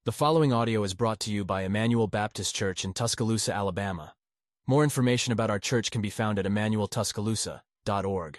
The following audio is brought to you by Emmanuel Baptist Church in Tuscaloosa, Alabama. More information about our church can be found at emmanueltuscaloosa.org.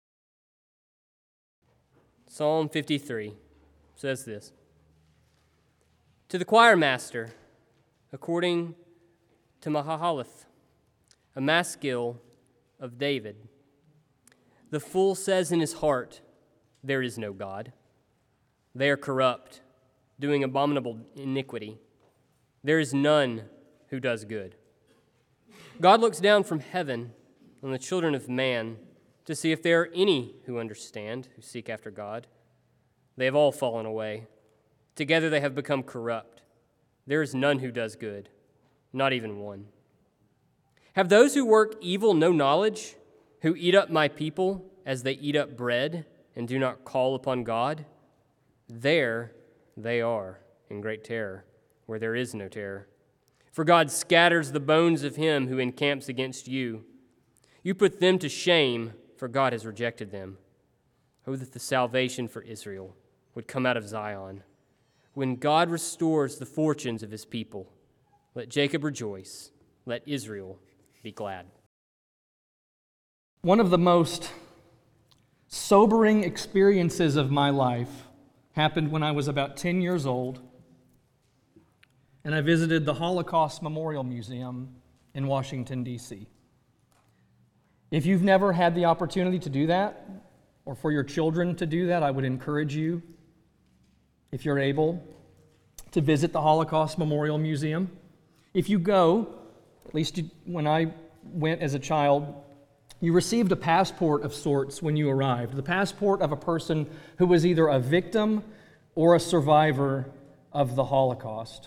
Psalm 53 says this: To the choir master, according to Mahalath, a maskil of David. The fool says in his heart, there is no God. They are corrupt, doing abominable iniquity. There is none who does good. God looks down from heaven on the children of man to see if there are any who understand, who seek after God. They have all fallen away. Together they have become corrupt. There is none who does good, not even one. Have those who work evil no knowledge, who eat up my people as they eat up bread and do not call upon God? There they are in great terror, where there is no terror. For God scatters the bones of him who encamps against you. You put them to shame, for God has rejected them. Oh, that the salvation for Israel would come out of Zion. When God restores the fortunes of his people, let Jacob rejoice, let Israel be glad. One of the most sobering experiences of my life happened when I was about 10 years old, and I visited the Holocaust Memorial Museum in Washington, D.C. If you've never had the opportunity to do that, or for your children to do that, I would encourage you, if you're able, to visit the Holocaust Memorial Museum. If you go, at least when I went as a child, you received a passport of sorts when you arrived, the passport of a person who was either a victim or a survivor of the Holocaust.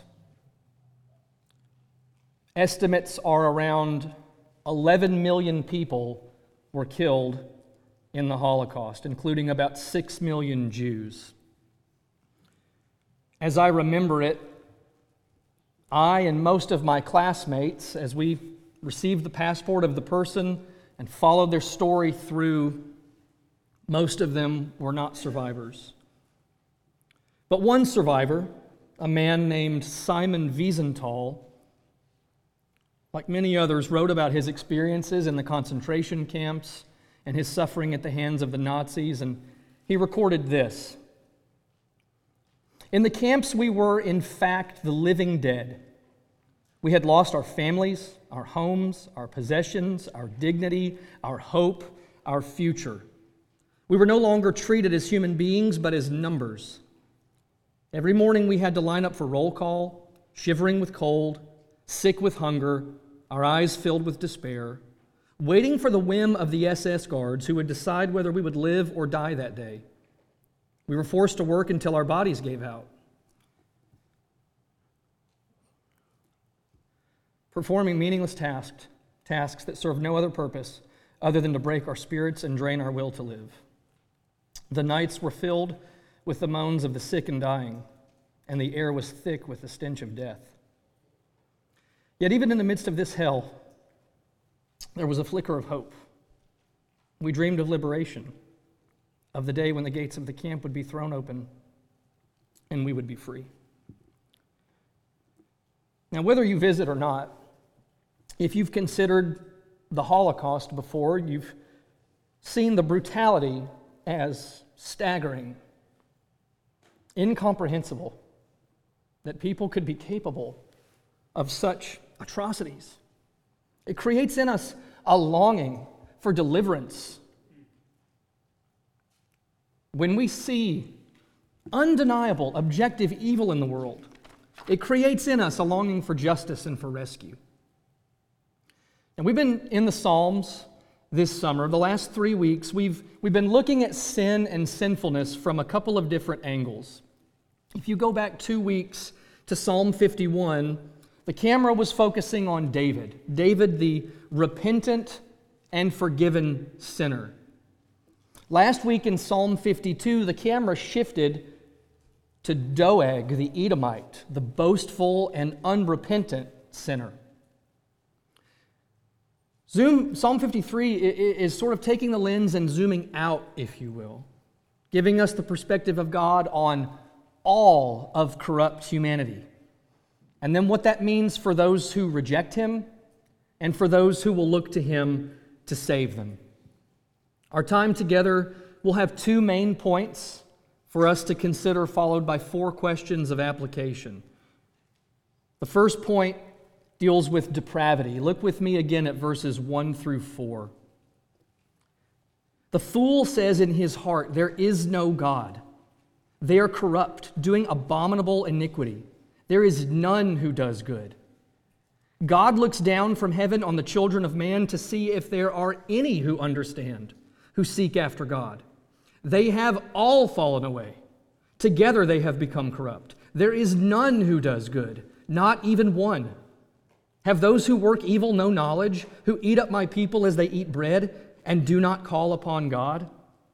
Estimates are around 11 million people were killed in the Holocaust, including about 6 million Jews. As I remember it, I and most of my classmates, as we received the passport of the person and followed their story through, most of them were not survivors. But one survivor, a man named Simon Wiesenthal, like many others, wrote about his experiences in the concentration camps and his suffering at the hands of the Nazis, and he recorded this: In the camps we were, in fact, the living dead. We had lost our families, our homes, our possessions, our dignity, our hope, our future. We were no longer treated as human beings, but as numbers. Every morning we had to line up for roll call, shivering with cold, sick with hunger, our eyes filled with despair, waiting for the whim of the SS guards who would decide whether we would live or die that day. We were forced to work until our bodies gave out, performing meaningless tasks that serve no other purpose other than to break our spirits and drain our will to live. The nights were filled with the moans of the sick and dying, and the air was thick with the stench of death. Yet even in the midst of this hell, there was a flicker of hope. We dreamed of liberation, of the day when the gates of the camp would be thrown open and we would be free. Now, whether you visit or not, if you've considered the Holocaust before, you've seen the brutality as staggering, incomprehensible, that people could be capable of such atrocities. It creates in us a longing for deliverance. When we see undeniable, objective evil in the world, it creates in us a longing for justice and for rescue. And we've been in the Psalms this summer. The last 3 weeks, we've been looking at sin and sinfulness from a couple of different angles. If you go back 2 weeks to Psalm 51, the camera was focusing on David, the repentant and forgiven sinner. Last week in Psalm 52, the camera shifted to Doeg, the Edomite, the boastful and unrepentant sinner. Psalm 53 is sort of taking the lens and zooming out, if you will, giving us the perspective of God on all of corrupt humanity. And then what that means for those who reject him and for those who will look to him to save them. Our time together will have two main points for us to consider, followed by 4 questions of application. The first point deals with depravity. Look with me again at verses 1 through 4. The fool says in his heart, "There is no God." They are corrupt, doing abominable iniquity. There is none who does good. God looks down from heaven on the children of man to see if there are any who understand, who seek after God. They have all fallen away. Together they have become corrupt. There is none who does good, not even one. Have those who work evil no knowledge, who eat up my people as they eat bread, and do not call upon God?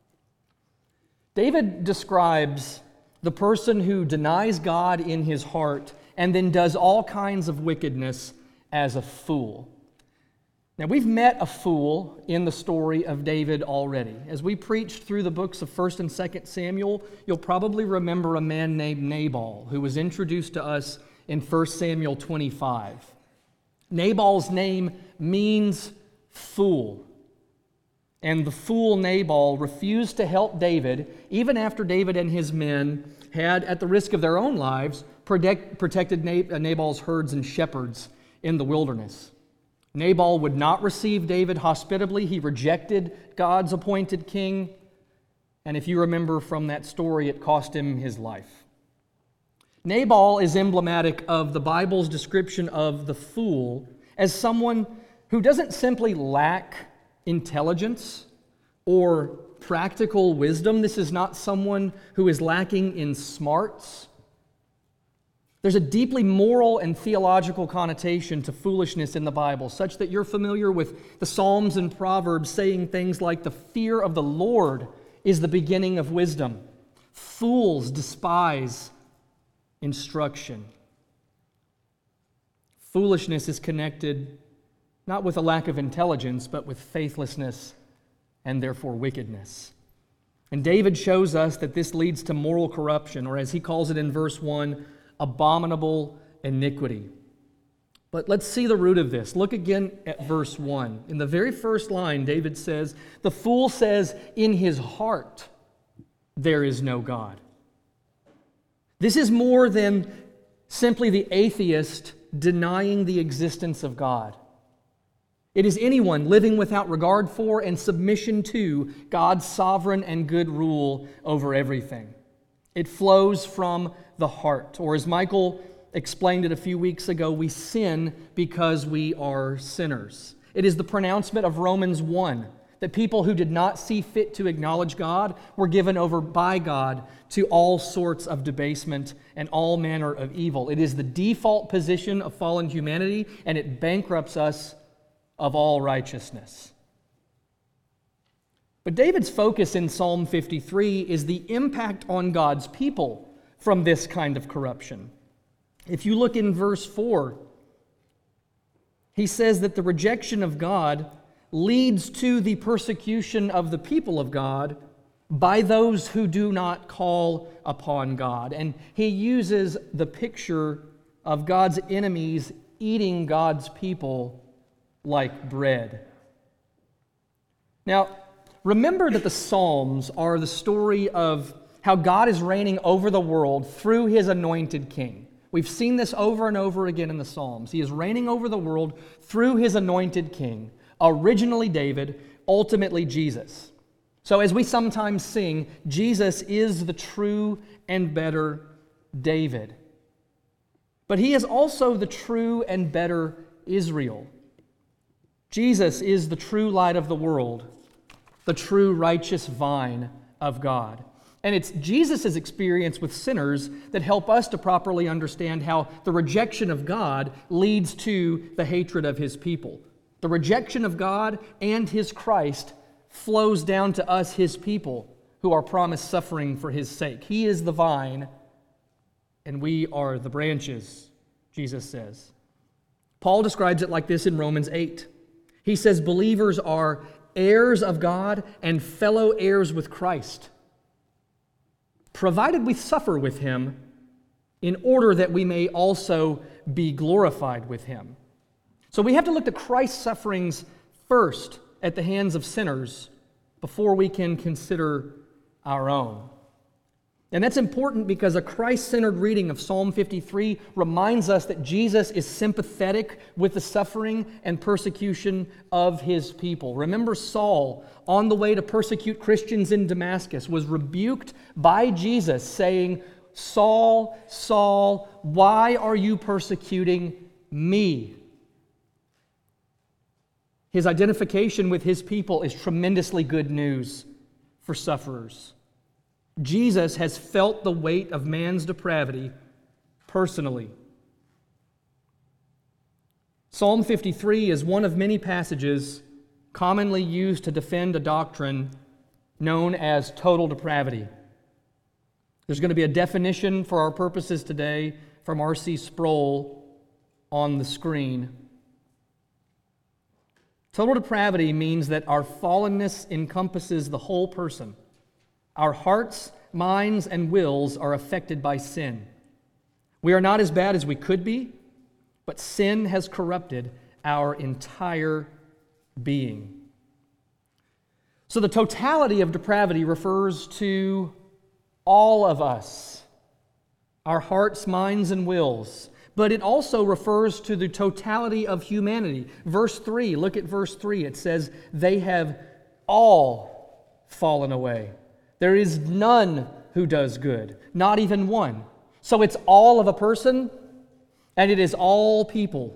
David describes the person who denies God in his heart and then does all kinds of wickedness as a fool. Now, we've met a fool in the story of David already. As we preached through the books of 1st and 2nd Samuel, you'll probably remember a man named Nabal, who was introduced to us in 1 Samuel 25. Nabal's name means fool. And the fool Nabal refused to help David, even after David and his men had, at the risk of their own lives, protected Nabal's herds and shepherds in the wilderness. Nabal would not receive David hospitably. He rejected God's appointed king. And if you remember from that story, it cost him his life. Nabal is emblematic of the Bible's description of the fool as someone who doesn't simply lack intelligence or practical wisdom. This is not someone who is lacking in smarts. There's a deeply moral and theological connotation to foolishness in the Bible, such that you're familiar with the Psalms and Proverbs saying things like, "The fear of the Lord is the beginning of wisdom. Fools despise instruction." Foolishness is connected not with a lack of intelligence, but with faithlessness and therefore wickedness. And David shows us that this leads to moral corruption, or as he calls it in verse 1, abominable iniquity. But let's see the root of this. Look again at verse 1. In the very first line, David says, "The fool says in his heart, there is no God." This is more than simply the atheist denying the existence of God. It is anyone living without regard for and submission to God's sovereign and good rule over everything. It flows from the heart. Or as Michael explained it a few weeks ago, we sin because we are sinners. It is the pronouncement of Romans 1, that people who did not see fit to acknowledge God were given over by God to all sorts of debasement and all manner of evil. It is the default position of fallen humanity, and it bankrupts us of all righteousness. But David's focus in Psalm 53 is the impact on God's people from this kind of corruption. If you look in verse 4, he says that the rejection of God leads to the persecution of the people of God by those who do not call upon God. And he uses the picture of God's enemies eating God's people like bread. Now, remember that the Psalms are the story of how God is reigning over the world through his anointed king. We've seen this over and over again in the Psalms. He is reigning over the world through his anointed king, originally David, ultimately Jesus. So as we sometimes sing, Jesus is the true and better David. But he is also the true and better Israel. Jesus is the true light of the world, the true righteous vine of God. And it's Jesus' experience with sinners that help us to properly understand how the rejection of God leads to the hatred of his people. The rejection of God and his Christ flows down to us, his people, who are promised suffering for his sake. He is the vine, and we are the branches, Jesus says. Paul describes it like this in Romans 8. He says believers are heirs of God and fellow heirs with Christ. provided we suffer with him, in order that we may also be glorified with him. So we have to look at Christ's sufferings first at the hands of sinners before we can consider our own. And that's important because a Christ-centered reading of Psalm 53 reminds us that Jesus is sympathetic with the suffering and persecution of his people. Remember, Saul, on the way to persecute Christians in Damascus, was rebuked by Jesus, saying, "Saul, Saul, why are you persecuting me?" His identification with his people is tremendously good news for sufferers. Jesus has felt the weight of man's depravity personally. Psalm 53 is one of many passages commonly used to defend a doctrine known as total depravity. There's going to be a definition for our purposes today from R.C. Sproul on the screen. Total depravity means that our fallenness encompasses the whole person. Our hearts, minds, and wills are affected by sin. We are not as bad as we could be, but sin has corrupted our entire being. So the totality of depravity refers to all of us, our hearts, minds, and wills. But it also refers to the totality of humanity. Verse 3, look at verse 3. It says, "They have all fallen away. There is none who does good, not even one." So it's all of a person, and it is all people.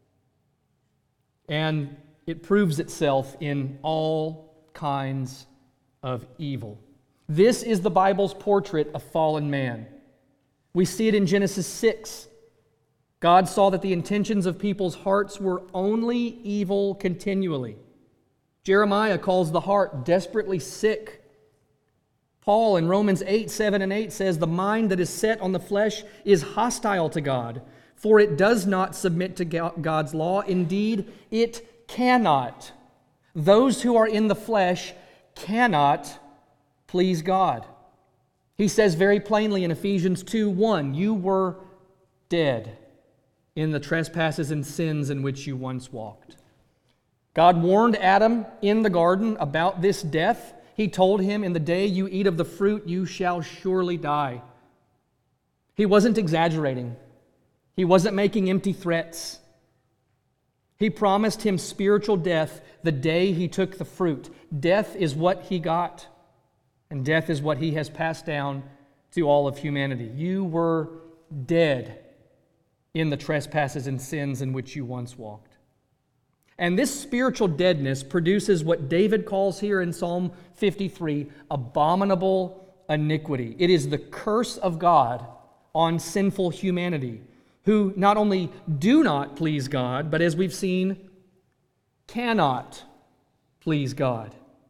And it proves itself in all kinds of evil. This is the Bible's portrait of fallen man. We see it in Genesis 6. God saw that the intentions of people's hearts were only evil continually. Jeremiah calls the heart desperately sick. Paul in Romans 8, 7 and 8 says, "The mind that is set on the flesh is hostile to God, for it does not submit to God's law. Indeed, it cannot. Those who are in the flesh cannot please God." He says very plainly in Ephesians 2:1, "You were dead in the trespasses and sins in which you once walked." God warned Adam in the garden about this death. He told him, "In the day you eat of the fruit, you shall surely die." He wasn't exaggerating. He wasn't making empty threats. He promised him spiritual death the day he took the fruit. Death is what he got, and death is what he has passed down to all of humanity. You were dead in the trespasses and sins in which you once walked. And this spiritual deadness produces what David calls here in Psalm 53, abominable iniquity. It is the curse of God on sinful humanity, who not only do not please God, but as we've seen, cannot please God.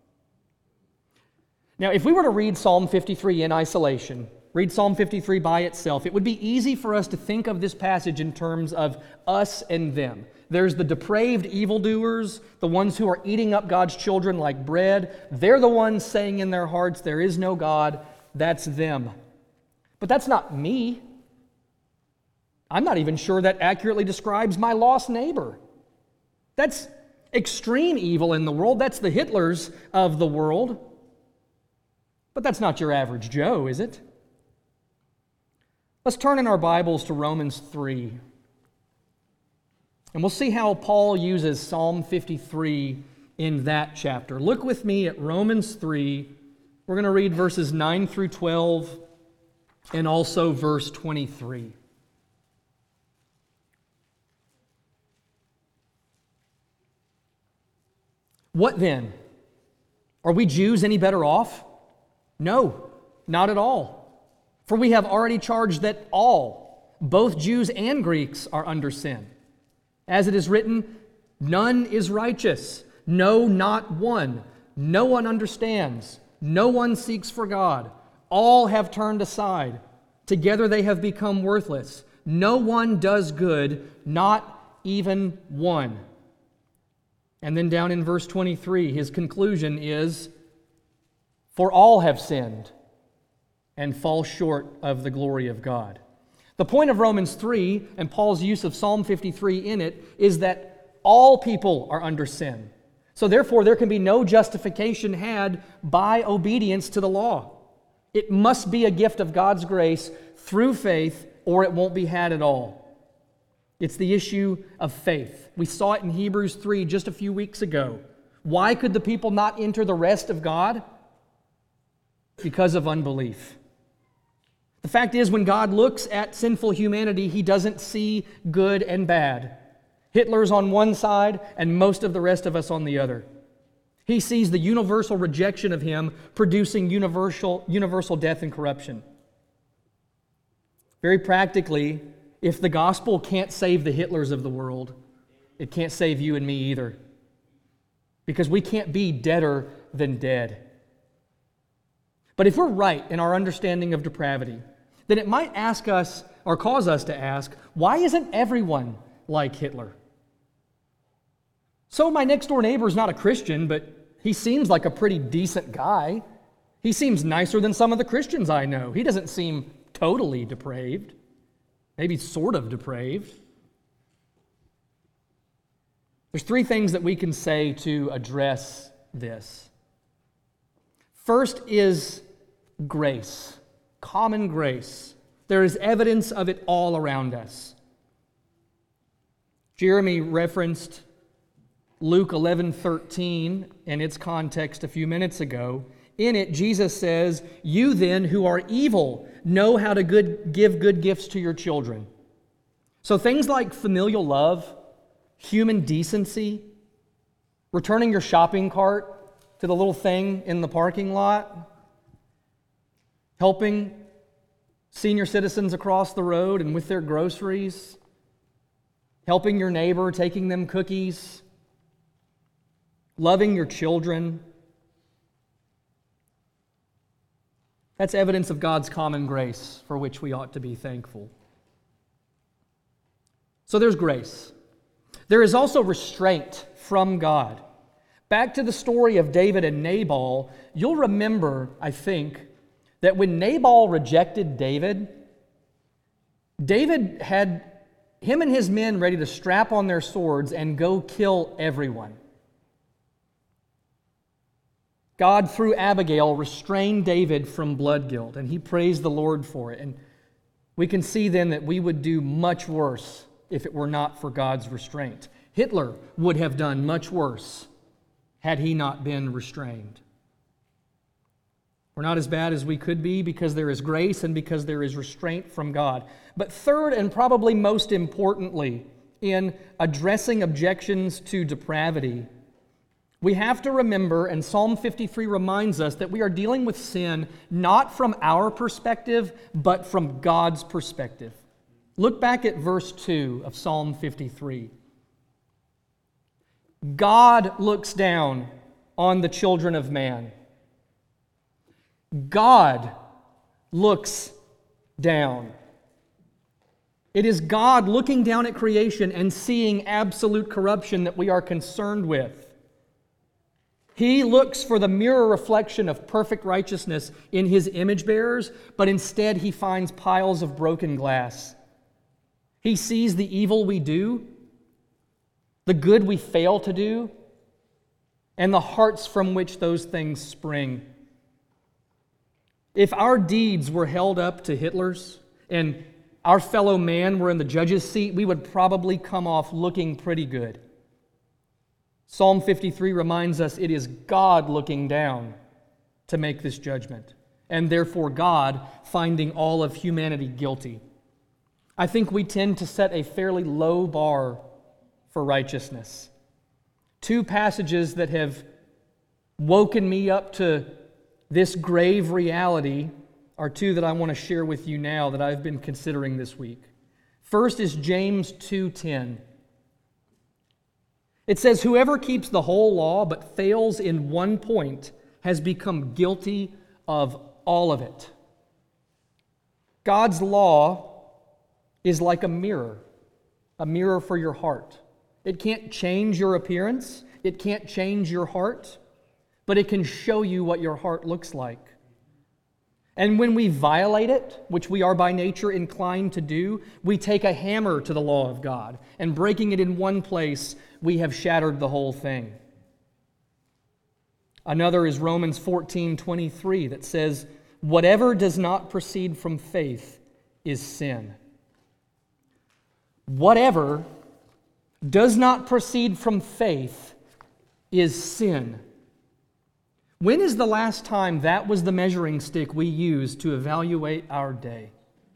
Now, if we were to read Psalm 53 in isolation, read Psalm 53 by itself, it would be easy for us to think of this passage in terms of us and them. There's the depraved evildoers, the ones who are eating up God's children like bread. They're the ones saying in their hearts, "There is no God." That's them. But that's not me. I'm not even sure that accurately describes my lost neighbor. That's extreme evil in the world. That's the Hitlers of the world. But that's not your average Joe, is it? Let's turn in our Bibles to Romans 3. And we'll see how Paul uses Psalm 53 in that chapter. Look with me at Romans 3. We're going to read verses 9 through 12 and also verse 23. What then? Are we Jews any better off? No, not at all. For we have already charged that all, both Jews and Greeks, are under sin. As it is written, "None is righteous, no, not one. No one understands, no one seeks for God. All have turned aside. Together they have become worthless. No one does good, not even one." And then down in verse 23, his conclusion is, "For all have sinned and fall short of the glory of God. The point of Romans 3 and Paul's use of Psalm 53 in it is that all people are under sin. So therefore, there can be no justification had by obedience to the law. It must be a gift of God's grace through faith, or it won't be had at all. It's the issue of faith. We saw it in Hebrews 3 just a few weeks ago. Why could the people not enter the rest of God? Because of unbelief. The fact is, when God looks at sinful humanity, He doesn't see good and bad. Hitler's on one side and most of the rest of us on the other. He sees the universal rejection of Him producing universal death and corruption. Very practically, if the gospel can't save the Hitlers of the world, it can't save you and me either. Because we can't be deader than dead. But if we're right in our understanding of depravity, then it might ask us, or cause us to ask, why isn't everyone like Hitler? So my next door neighbor is not a Christian, but he seems like a pretty decent guy. He seems nicer than some of the Christians I know. He doesn't seem totally depraved. Maybe sort of depraved. There's three things that we can say to address this. First is grace, common grace. There is evidence of it all around us. Jeremy referenced Luke 11:13 in its context a few minutes ago. In it, Jesus says, "You then who are evil know how to give good gifts to your children." So things like familial love, human decency, returning your shopping cart to the little thing in the parking lot, helping senior citizens across the road and with their groceries, helping your neighbor, taking them cookies, loving your children. That's evidence of God's common grace for which we ought to be thankful. So there's grace. There is also restraint from God. Back to the story of David and Nabal, you'll remember, I think, that when Nabal rejected David, David had him and his men ready to strap on their swords and go kill everyone. God, through Abigail, restrained David from blood guilt, and he praised the Lord for it. And we can see then that we would do much worse if it were not for God's restraint. Hitler would have done much worse had he not been restrained. We're not as bad as we could be because there is grace and because there is restraint from God. But third, and probably most importantly, in addressing objections to depravity, we have to remember, and Psalm 53 reminds us, that we are dealing with sin not from our perspective, but from God's perspective. Look back at verse 2 of Psalm 53. God looks down on the children of man. God looks down. It is God looking down at creation and seeing absolute corruption that we are concerned with. He looks for the mirror reflection of perfect righteousness in His image bearers, but instead He finds piles of broken glass. He sees the evil we do, the good we fail to do, and the hearts from which those things spring. If our deeds were held up to Hitler's and our fellow man were in the judge's seat, we would probably come off looking pretty good. Psalm 53 reminds us it is God looking down to make this judgment, and therefore God finding all of humanity guilty. I think we tend to set a fairly low bar for righteousness. Two passages that have woken me up to this grave reality are two that I want to share with you now that I've been considering this week. First is James 2:10. It says, "Whoever keeps the whole law but fails in one point has become guilty of all of it." God's law is like a mirror for your heart. It can't change your appearance, it can't change your heart, but it can show you what your heart looks like. And when we violate it, which we are by nature inclined to do, we take a hammer to the law of God, and breaking it in one place, we have shattered the whole thing. Another is Romans 14:23 that says, "Whatever does not proceed from faith is sin." Whatever does not proceed from faith is sin. When is the last time that was the measuring stick we used to evaluate our day?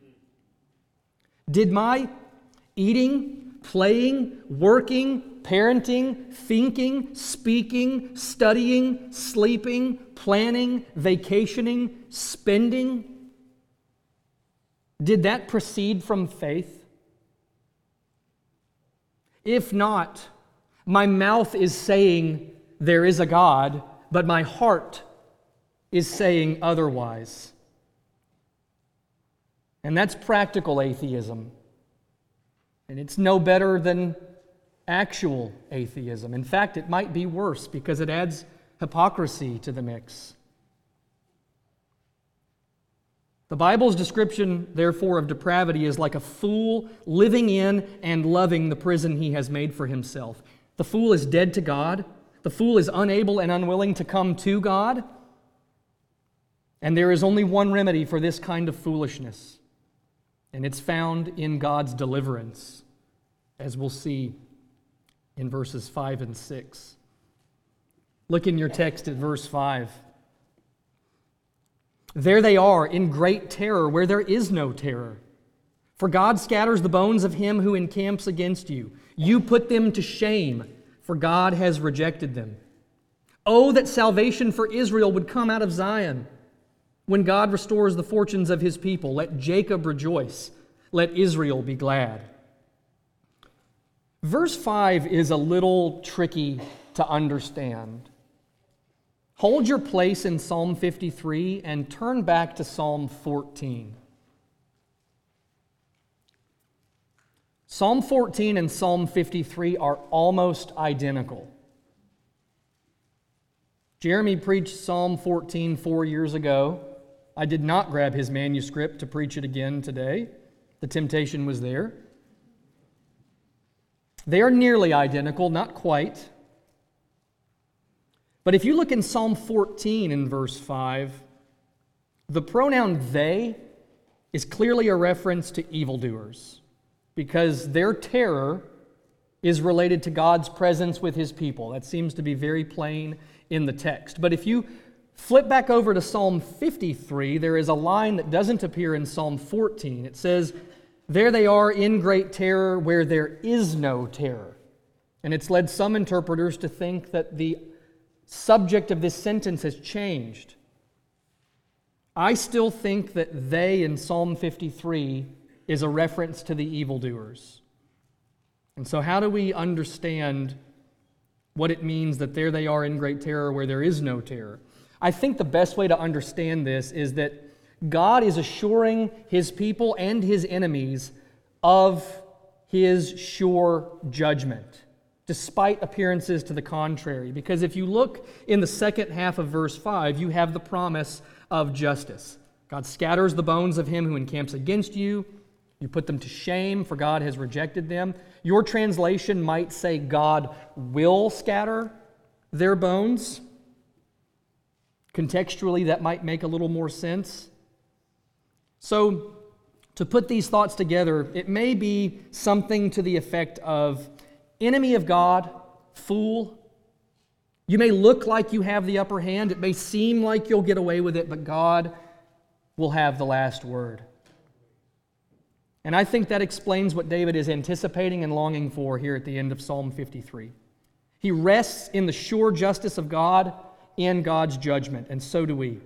Did my eating, playing, working, parenting, thinking, speaking, studying, sleeping, planning, vacationing, spending, did that proceed from faith? If not, my mouth is saying there is a God, but my heart is saying otherwise. And that's practical atheism. And it's no better than actual atheism. In fact, it might be worse because it adds hypocrisy to the mix. The Bible's description, therefore, of depravity is like a fool living in and loving the prison he has made for himself. The fool is dead to God. The fool is unable and unwilling to come to God. And there is only one remedy for this kind of foolishness, and it's found in God's deliverance, as we'll see in verses 5 and 6. Look in your text at verse 5. There they are in great terror where there is no terror. For God scatters the bones of him who encamps against you. You put them to shame, for God has rejected them. Oh, that salvation for Israel would come out of Zion. When God restores the fortunes of his people, let Jacob rejoice, let Israel be glad. Verse 5 is a little tricky to understand. Hold your place in Psalm 53 and turn back to Psalm 14. Psalm 14 and Psalm 53 are almost identical. Jeremy preached Psalm 14 4 years ago. I did not grab his manuscript to preach it again today. The temptation was there. They are nearly identical, not quite. But if you look in Psalm 14 in verse 5, the pronoun they is clearly a reference to evildoers, because their terror is related to God's presence with his people. That seems to be very plain in the text. But if you flip back over to Psalm 53, there is a line that doesn't appear in Psalm 14. It says, "There they are in great terror where there is no terror." And it's led some interpreters to think that the subject of this sentence has changed. I still think that they in Psalm 53 is a reference to the evildoers. And so how do we understand what it means that there they are in great terror where there is no terror? I think the best way to understand this is that God is assuring his people and his enemies of his sure judgment, despite appearances to the contrary. Because if you look in the second half of verse 5, you have the promise of justice. God scatters the bones of him who encamps against you. You put them to shame, for God has rejected them. Your translation might say God will scatter their bones. Contextually, that might make a little more sense. So, to put these thoughts together, it may be something to the effect of, enemy of God, fool. You may look like you have the upper hand. It may seem like you'll get away with it, but God will have the last word. And I think that explains what David is anticipating and longing for here at the end of Psalm 53. He rests in the sure justice of God and God's judgment, and so do we.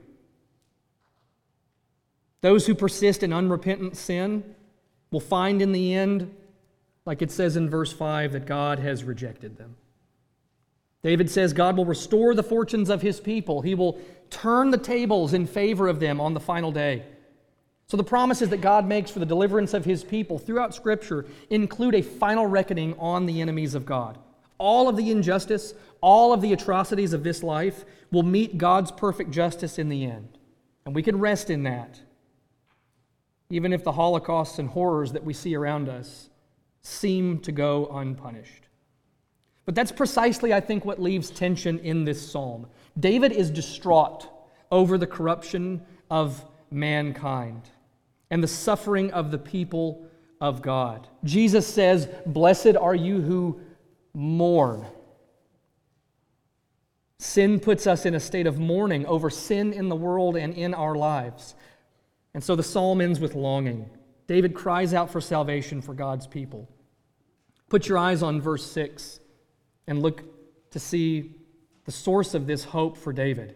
Those who persist in unrepentant sin will find in the end, like it says in verse 5, that God has rejected them. David says God will restore the fortunes of his people. He will turn the tables in favor of them on the final day. So the promises that God makes for the deliverance of his people throughout Scripture include a final reckoning on the enemies of God. All of the injustice, all of the atrocities of this life will meet God's perfect justice in the end. And we can rest in that, even if the holocausts and horrors that we see around us seem to go unpunished. But that's precisely, I think, what leaves tension in this psalm. David is distraught over the corruption of mankind and the suffering of the people of God. Jesus says, "Blessed are you who mourn." Sin puts us in a state of mourning over sin in the world and in our lives. And so the psalm ends with longing. David cries out for salvation for God's people. Put your eyes on verse 6 and look to see the source of this hope for David.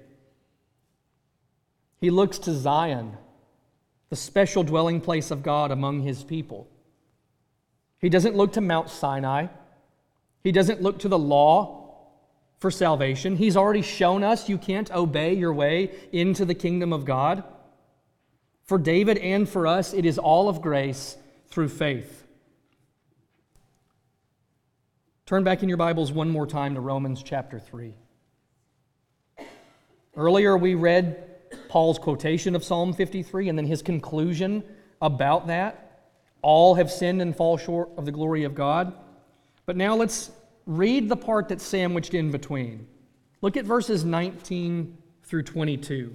He looks to Zion, the special dwelling place of God among his people. He doesn't look to Mount Sinai. He doesn't look to the law for salvation. He's already shown us you can't obey your way into the kingdom of God. For David and for us, it is all of grace through faith. Turn back in your Bibles one more time to Romans chapter 3. Earlier we read Paul's quotation of Psalm 53 and then his conclusion about that. All have sinned and fall short of the glory of God. But now let's read the part that's sandwiched in between. Look at verses 19 through 22.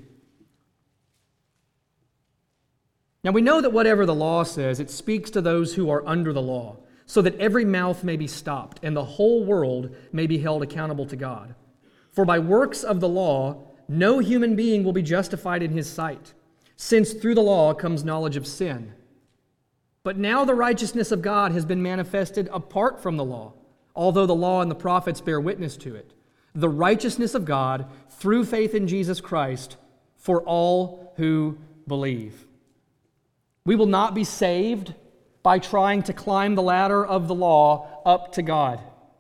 Now we know that whatever the law says, it speaks to those who are under the law, so that every mouth may be stopped and the whole world may be held accountable to God. For by works of the law, no human being will be justified in his sight, since through the law comes knowledge of sin. But now the righteousness of God has been manifested apart from the law, although the law and the prophets bear witness to it. The righteousness of God through faith in Jesus Christ for all who believe. We will not be saved by trying to climb the ladder of the law up to God.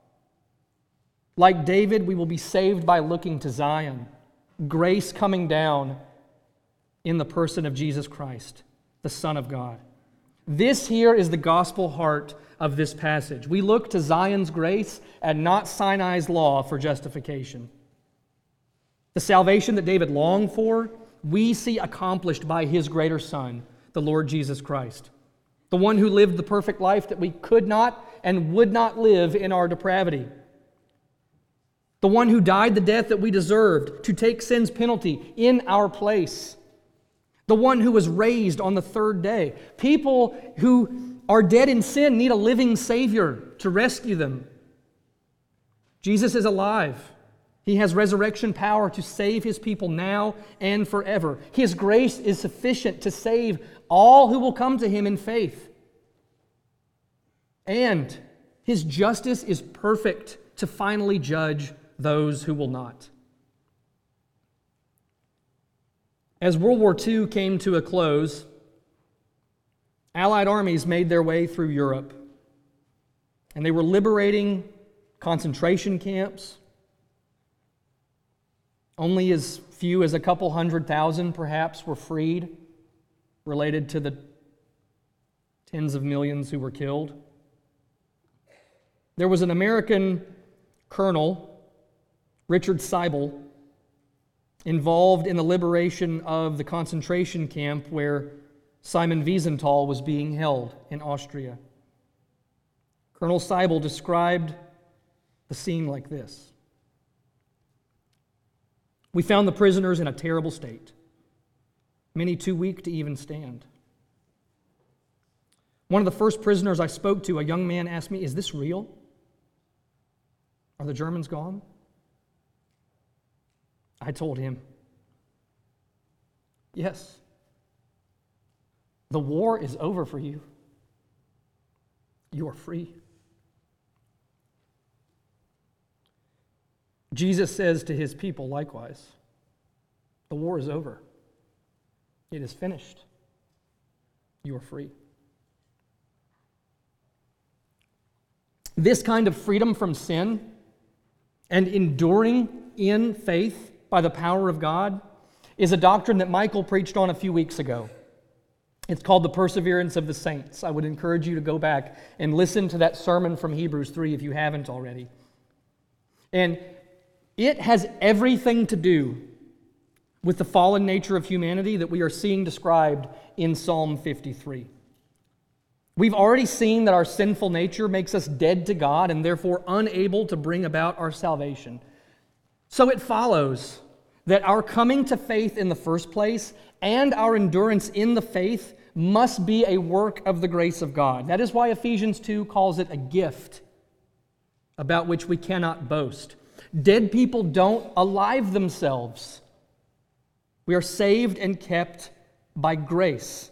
Like David, we will be saved by looking to Zion, grace coming down in the person of Jesus Christ, the Son of God. This here is the gospel heart of this passage. We look to Zion's grace and not Sinai's law for justification. The salvation that David longed for, we see accomplished by his greater Son, the Lord Jesus Christ, the one who lived the perfect life that we could not and would not live in our depravity, the one who died the death that we deserved to take sin's penalty in our place, the one who was raised on the third day. People who are dead in sin need a living Savior to rescue them. Jesus is alive. He has resurrection power to save his people now and forever. His grace is sufficient to save all who will come to him in faith. And his justice is perfect to finally judge those who will not. As World War II came to a close, Allied armies made their way through Europe, and they were liberating concentration camps. Only as few as a couple 100,000 perhaps were freed, related to the tens of millions who were killed. There was an American colonel, Richard Seibel, involved in the liberation of the concentration camp where Simon Wiesenthal was being held in Austria. Colonel Seibel described the scene like this. We found the prisoners in a terrible state, many too weak to even stand. One of the first prisoners I spoke to, a young man, asked me, "Is this real? Are the Germans gone?" I told him, "Yes. The war is over for you. You are free." Jesus says to his people likewise, the war is over. It is finished. You are free. This kind of freedom from sin and enduring in faith by the power of God is a doctrine that Michael preached on a few weeks ago. It's called the perseverance of the saints. I would encourage you to go back and listen to that sermon from Hebrews 3 if you haven't already. And it has everything to do with the fallen nature of humanity that we are seeing described in Psalm 53. We've already seen that our sinful nature makes us dead to God and therefore unable to bring about our salvation. So it follows that our coming to faith in the first place and our endurance in the faith must be a work of the grace of God. That is why Ephesians 2 calls it a gift about which we cannot boast. Dead people don't alive themselves. We are saved and kept by grace.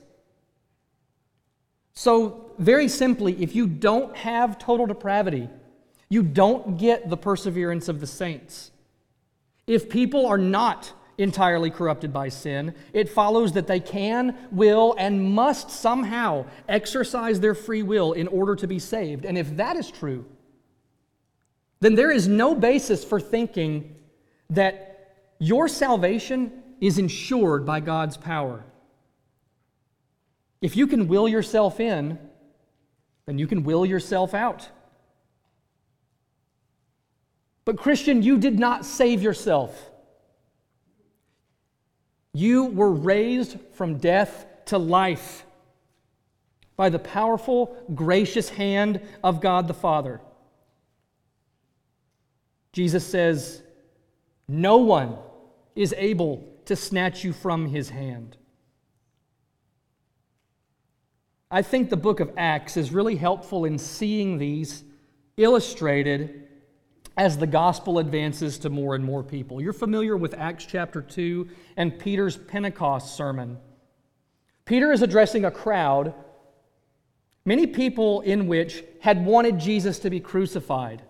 So, very simply, if you don't have total depravity, you don't get the perseverance of the saints. If people are not entirely corrupted by sin, it follows that they can, will, and must somehow exercise their free will in order to be saved. And if that is true, then there is no basis for thinking that your salvation is ensured by God's power. If you can will yourself in, then you can will yourself out. But Christian, you did not save yourself. You were raised from death to life by the powerful, gracious hand of God the Father. Jesus says, no one is able to snatch you from his hand. I think the book of Acts is really helpful in seeing these illustrated as the gospel advances to more and more people. You're familiar with Acts chapter 2 and Peter's Pentecost sermon. Peter is addressing a crowd, many people in which had wanted Jesus to be crucified.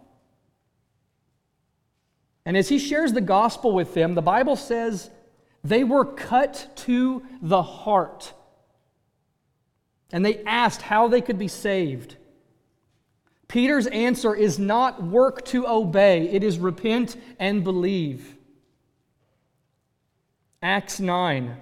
And as he shares the gospel with them, the Bible says they were cut to the heart. And they asked how they could be saved. Peter's answer is not work to obey, it is repent and believe. Acts 9.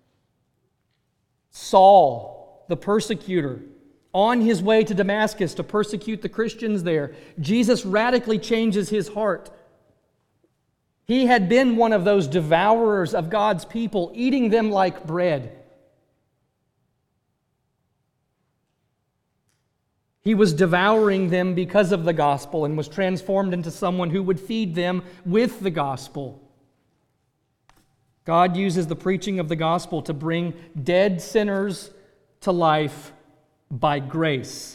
Saul, the persecutor, on his way to Damascus to persecute the Christians there, Jesus radically changes his heart. He had been one of those devourers of God's people, eating them like bread. He was devouring them because of the gospel and was transformed into someone who would feed them with the gospel. God uses the preaching of the gospel to bring dead sinners to life by grace.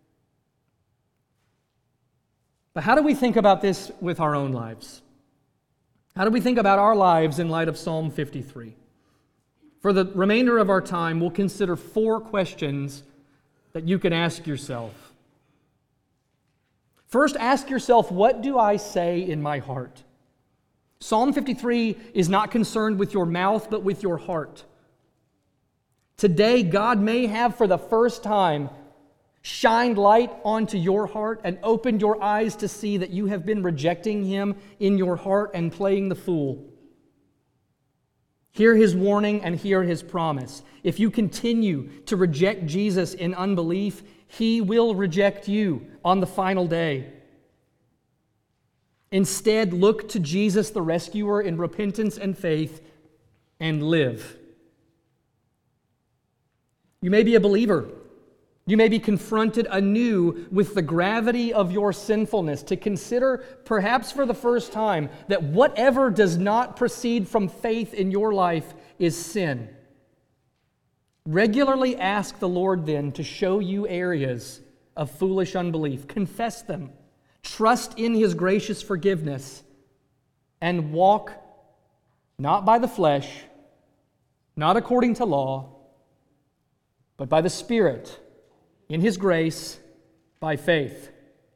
But how do we think about this with our own lives? How do we think about our lives in light of Psalm 53? For the remainder of our time, we'll consider 4 questions that you can ask yourself. First, ask yourself, what do I say in my heart? Psalm 53 is not concerned with your mouth, but with your heart. Today, God may have for the first time shined light onto your heart and opened your eyes to see that you have been rejecting Him in your heart and playing the fool. Hear His warning and hear His promise. If you continue to reject Jesus in unbelief, He will reject you on the final day. Instead, look to Jesus the rescuer in repentance and faith and live. You may be a believer. You may be confronted anew with the gravity of your sinfulness, to consider, perhaps for the first time, that whatever does not proceed from faith in your life is sin. Regularly ask the Lord then to show you areas of foolish unbelief. Confess them. Trust in His gracious forgiveness and walk not by the flesh, not according to law, but by the Spirit, in His grace, by faith.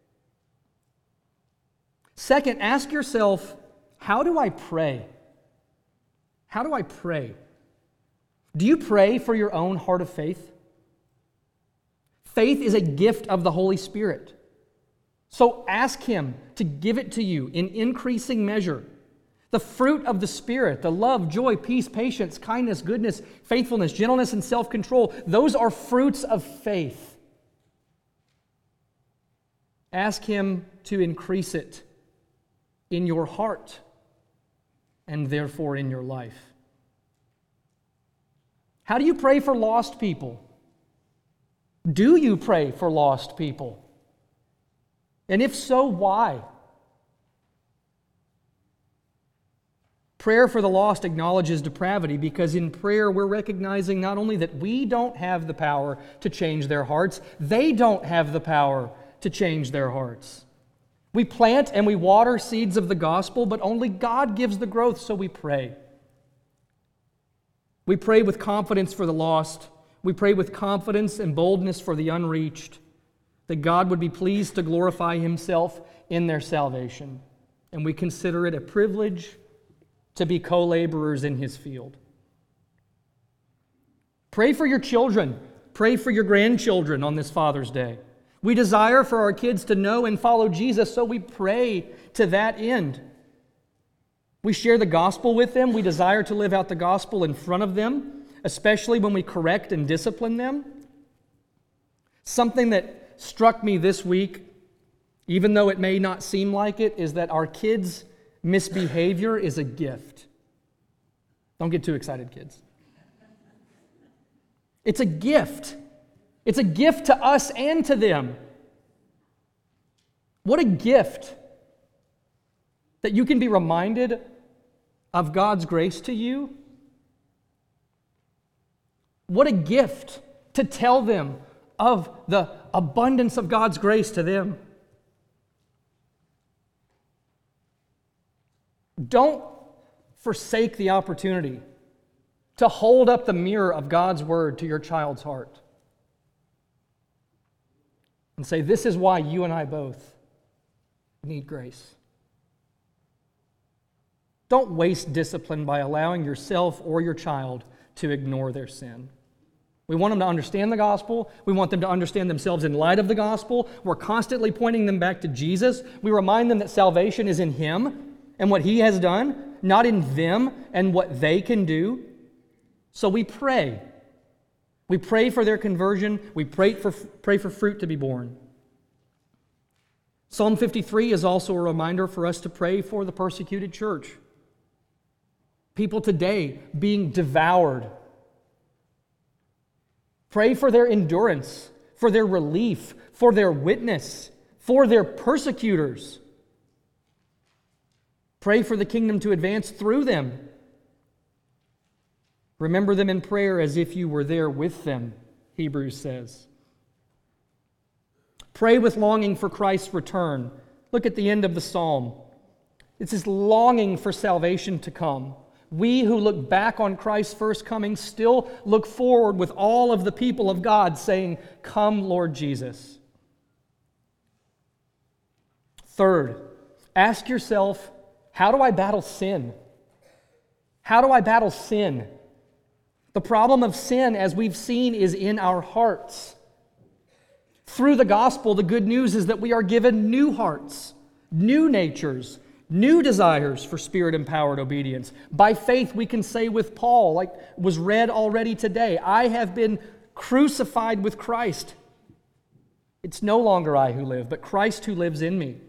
Second, ask yourself, how do I pray? How do I pray? Do you pray for your own heart of faith? Faith is a gift of the Holy Spirit. So ask Him to give it to you in increasing measure. The fruit of the Spirit, the love, joy, peace, patience, kindness, goodness, faithfulness, gentleness, and self-control, those are fruits of faith. Ask Him to increase it in your heart and therefore in your life. How do you pray for lost people? Do you pray for lost people? And if so, why? Prayer for the lost acknowledges depravity because in prayer we're recognizing not only that we don't have the power to change their hearts, they don't have the power to change their hearts. We plant and we water seeds of the gospel, but only God gives the growth, so we pray. We pray with confidence for the lost. We pray with confidence and boldness for the unreached, that God would be pleased to glorify Himself in their salvation. And we consider it a privilege to be co-laborers in His field. Pray for your children. Pray for your grandchildren on this Father's Day. We desire for our kids to know and follow Jesus, so we pray to that end. We share the gospel with them. We desire to live out the gospel in front of them, especially when we correct and discipline them. Something that struck me this week, even though it may not seem like it, is that our kids' misbehavior is a gift. Don't get too excited, kids. It's a gift. It's a gift to us and to them. What a gift that you can be reminded of God's grace to you. What a gift to tell them of the abundance of God's grace to them. Don't forsake the opportunity to hold up the mirror of God's Word to your child's heart and say, this is why you and I both need grace. Don't waste discipline by allowing yourself or your child to ignore their sin. We want them to understand the gospel. We want them to understand themselves in light of the gospel. We're constantly pointing them back to Jesus. We remind them that salvation is in Him and what He has done, not in them and what they can do. So we pray. We pray for their conversion. We pray for fruit to be born. Psalm 53 is also a reminder for us to pray for the persecuted church. People today being devoured. Pray for their endurance, for their relief, for their witness, for their persecutors. Pray for the kingdom to advance through them. Remember them in prayer as if you were there with them, Hebrews says. Pray with longing for Christ's return. Look at the end of the psalm. It's this longing for salvation to come. We who look back on Christ's first coming still look forward with all of the people of God saying, "Come, Lord Jesus." Third, ask yourself, how do I battle sin? How do I battle sin? The problem of sin, as we've seen, is in our hearts. Through the gospel, the good news is that we are given new hearts, new natures, new desires for Spirit-empowered obedience. By faith, we can say with Paul, like was read already today, I have been crucified with Christ. It's no longer I who live, but Christ who lives in me.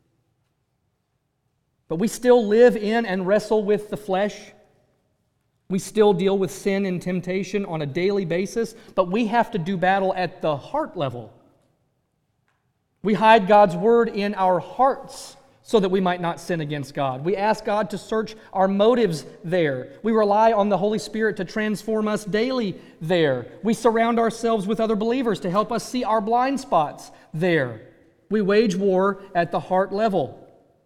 But we still live in and wrestle with the flesh. We still deal with sin and temptation on a daily basis, but we have to do battle at the heart level. We hide God's word in our hearts so that we might not sin against God. We ask God to search our motives there. We rely on the Holy Spirit to transform us daily there. We surround ourselves with other believers to help us see our blind spots there. We wage war at the heart level.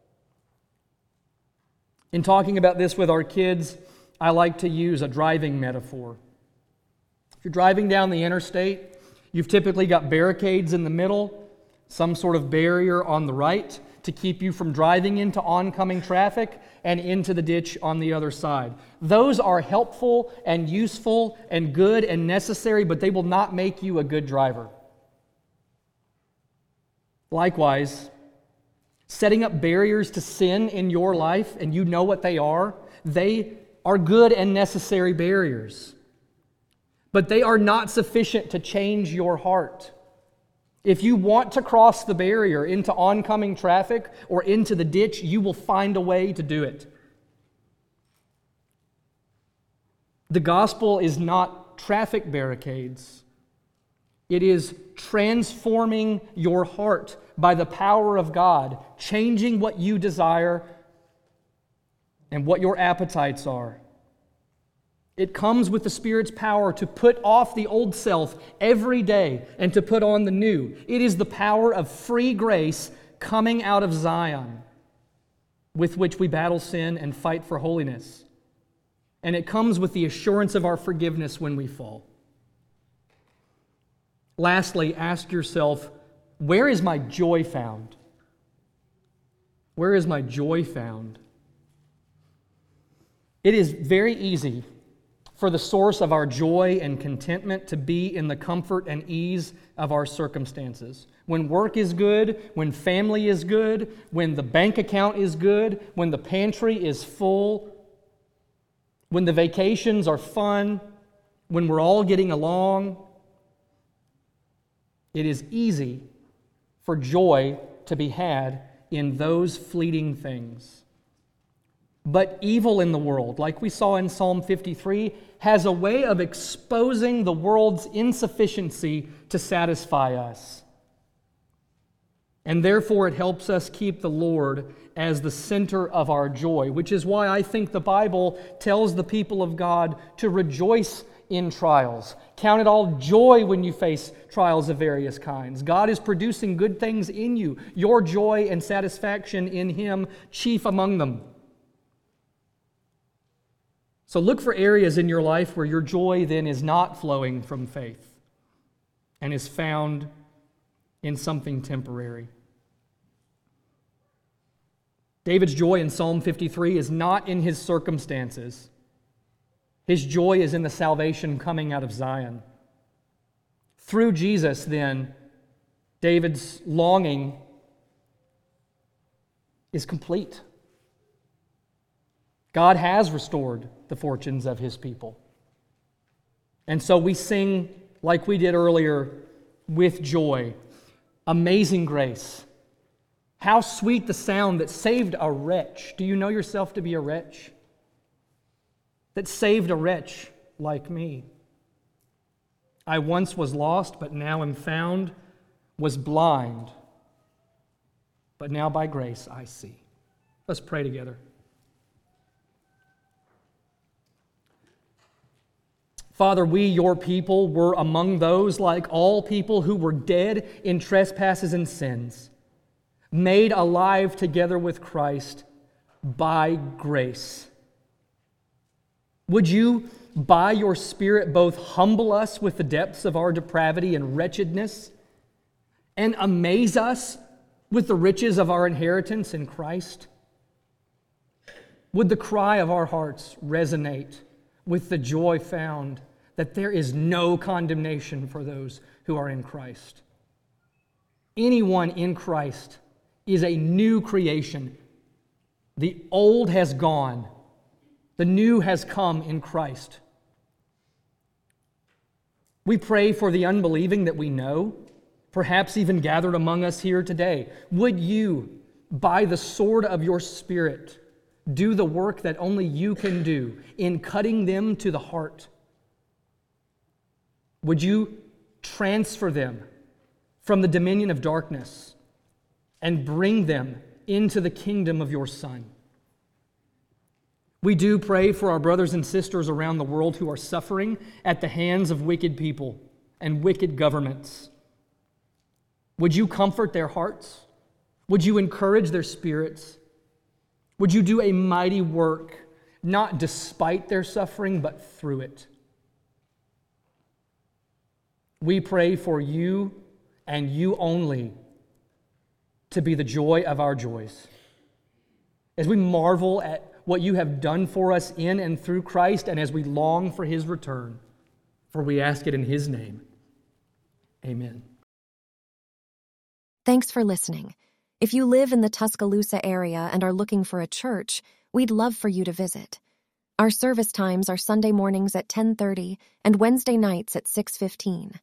In talking about this with our kids, I like to use a driving metaphor. If you're driving down the interstate, you've typically got barricades in the middle, some sort of barrier on the right to keep you from driving into oncoming traffic and into the ditch on the other side. Those are helpful and useful and good and necessary, but they will not make you a good driver. Likewise, setting up barriers to sin in your life, and you know what they are good and necessary barriers. But they are not sufficient to change your heart. If you want to cross the barrier into oncoming traffic or into the ditch, you will find a way to do it. The gospel is not traffic barricades. It is transforming your heart by the power of God, changing what you desire and what your appetites are. It comes with the Spirit's power to put off the old self every day and to put on the new. It is the power of free grace coming out of Zion with which we battle sin and fight for holiness. And it comes with the assurance of our forgiveness when we fall. Lastly, ask yourself, where is my joy found? Where is my joy found? It is very easy for the source of our joy and contentment to be in the comfort and ease of our circumstances. When work is good, when family is good, when the bank account is good, when the pantry is full, when the vacations are fun, when we're all getting along, it is easy for joy to be had in those fleeting things. But evil in the world, like we saw in Psalm 53, has a way of exposing the world's insufficiency to satisfy us. And therefore it helps us keep the Lord as the center of our joy, which is why I think the Bible tells the people of God to rejoice in trials. Count it all joy when you face trials of various kinds. God is producing good things in you, your joy and satisfaction in Him, chief among them. So look for areas in your life where your joy then is not flowing from faith and is found in something temporary. David's joy in Psalm 53 is not in his circumstances. His joy is in the salvation coming out of Zion. Through Jesus, then, David's longing is complete. God has restored the fortunes of His people. And so we sing, like we did earlier, with joy, Amazing Grace. How sweet the sound that saved a wretch. Do you know yourself to be a wretch? That saved a wretch like me. I once was lost, but now am found, was blind, but now by grace I see. Let's pray together. Father, we, your people, were among those, like all people, who were dead in trespasses and sins, made alive together with Christ by grace. Would you, by your Spirit, both humble us with the depths of our depravity and wretchedness, and amaze us with the riches of our inheritance in Christ? Would the cry of our hearts resonate with the joy found that there is no condemnation for those who are in Christ? Anyone in Christ is a new creation. The old has gone. The new has come in Christ. We pray for the unbelieving that we know, perhaps even gathered among us here today. Would you, by the sword of your Spirit, do the work that only you can do in cutting them to the heart? Would you transfer them from the dominion of darkness and bring them into the kingdom of your Son? We do pray for our brothers and sisters around the world who are suffering at the hands of wicked people and wicked governments. Would you comfort their hearts? Would you encourage their spirits? Would you do a mighty work, not despite their suffering, but through it? We pray for you and you only to be the joy of our joys. As we marvel at what you have done for us in and through Christ, and as we long for His return, for we ask it in His name. Amen. Thanks for listening. If you live in the Tuscaloosa area and are looking for a church, we'd love for you to visit. Our service times are Sunday mornings at 10:30 and Wednesday nights at 6:15.